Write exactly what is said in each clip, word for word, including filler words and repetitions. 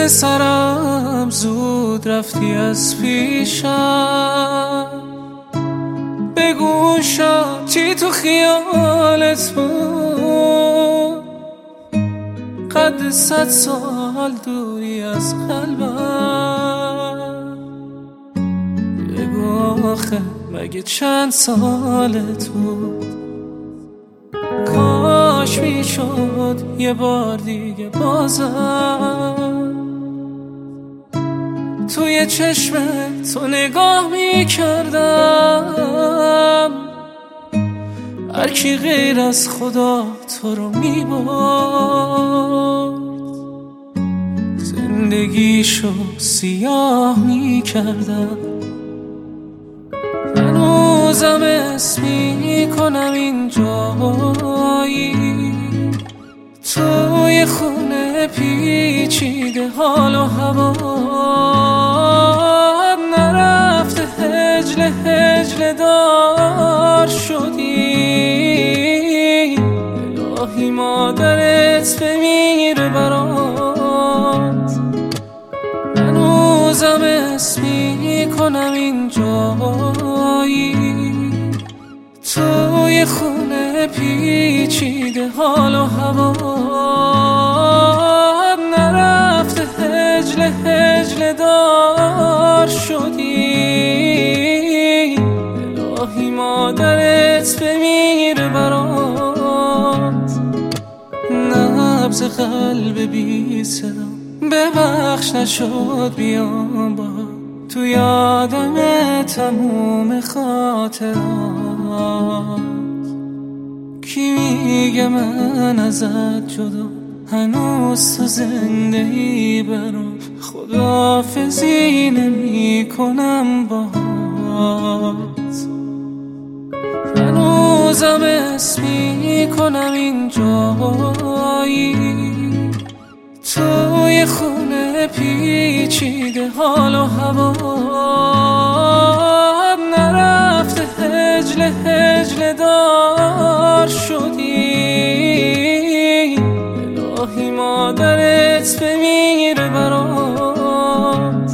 پسرم زود رفتی از پیشم، بگو شد چی تو خیالت بود، قد صد سال دوری از قلبم. بگو آخه مگه چند سالت بود، کاش میشد یه بار دیگه بازم توی چشم تو نگاه میکردم. هر کی غیر از خدا تو رو میبرد، زندگیشو سیاه میکردم. هنوزم اسم میکنم این جایی، توی خونه پیچیده حال و هوا. نرفته هجل هجل دار شدی، الهی مادرت بمیر برات. هنوزم اسم میکنم این جایی، توی خونه پیچیده حال و هوا. نرفته هجل هجل دار شدی، الهی مادرت بمیر برات. نبض قلب بی صدا ببخش نشد بیام با تو یادم تموم خاطرات. کی میگه من ازت جدا، هنوز تو زنده ای برام، خداحافظی نمی کنم باهات. هنوزم اسم میکنم این جایی، توی خونه پیچیده حال و هوا. نرفته هجل هجل دار شدی، الهی مادرت بمیر برات.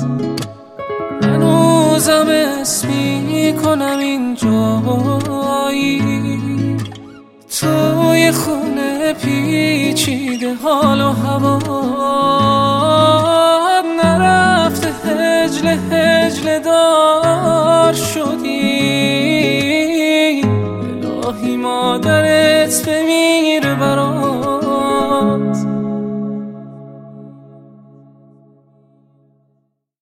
هنوزم اسم میکنم این جایی، توی خونه پیچیده حال و هوا. نرفته هجل هجل دار شدی، الهی مادرت بمیر برات.